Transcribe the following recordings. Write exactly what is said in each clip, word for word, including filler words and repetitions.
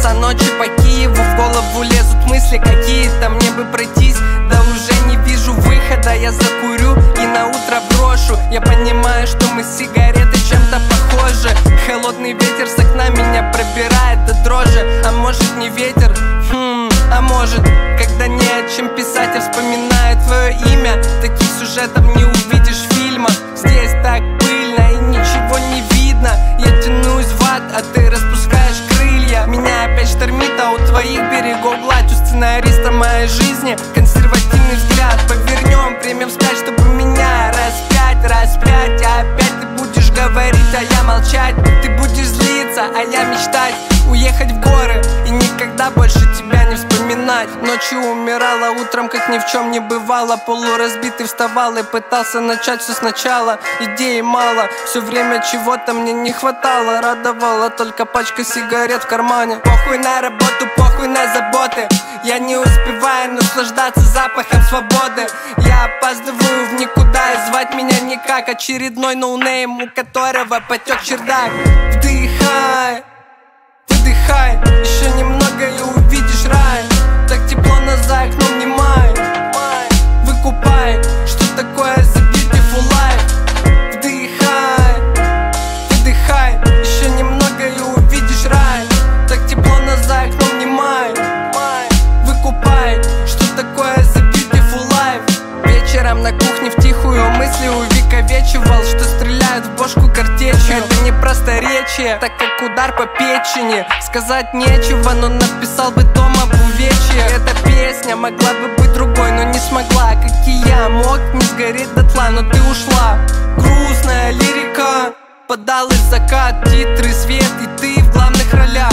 часа ночи по Киеву, в голову лезут мысли какие-то, мне бы пройтись, да уже не вижу выхода. Я закурю и на утро брошу. Я понимаю, что мы с сигаретой чем-то похожи. Холодный ветер с окна меня пробирает до дрожи. А может не ветер, хм, а может, когда не о чем писать, я вспоминаю твое имя. Таких сюжетов не увидишь в фильмах. Здесь так пыльно и ничего не видно. Я тянусь в ад, а ты распускаешь крылья. Меня опять штормит, а у твоих берегов гладь. У сценариста моей жизни консервативный взгляд. Повернем время вспять, чтобы меня распять, распять. А опять ты будешь говорить, а я молчать. Ты будешь злиться, а я мечтать. Уехать в горы и никогда больше тебя не вспоминать. Ночью умирала, утром как ни в чем не бывало. Полуразбитый вставал и пытался начать все сначала. Идей мало, все время чего-то мне не хватало. Радовала только пачка сигарет в кармане. Похуй на работу, похуй на заботы. Я не успеваю наслаждаться запахом свободы. Я опаздываю в никуда и звать меня никак. Очередной ноунейм, у которого потек чердак. Вдыхай, выдыхай, еще немного и увидишь рай. Так тепло, но за окном не май. Выкупай, что такое the beautiful life. Вдыхай, выдыхай, еще немного и увидишь рай. Так тепло, но за окном не май. Выкупай, что такое the beautiful life. Вечером на кухне втихую мысли увековечивал, что стреляют в бошку картечью. Это не просторечие, так как удар по печени. Сказать нечего, но написал бы том об увечье. Эта песня могла бы быть другой, но не смогла. Как и я, мог не сгореть дотла, но ты ушла. Грустная лирика, подал из закат, титры, свет и ты в главных ролях.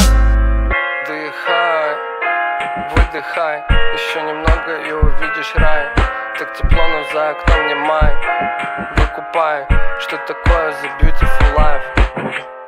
Вдыхай, выдыхай, еще немного и увидишь рай. Так тепло, но за окном не май. Выкупай, что такое the beautiful life.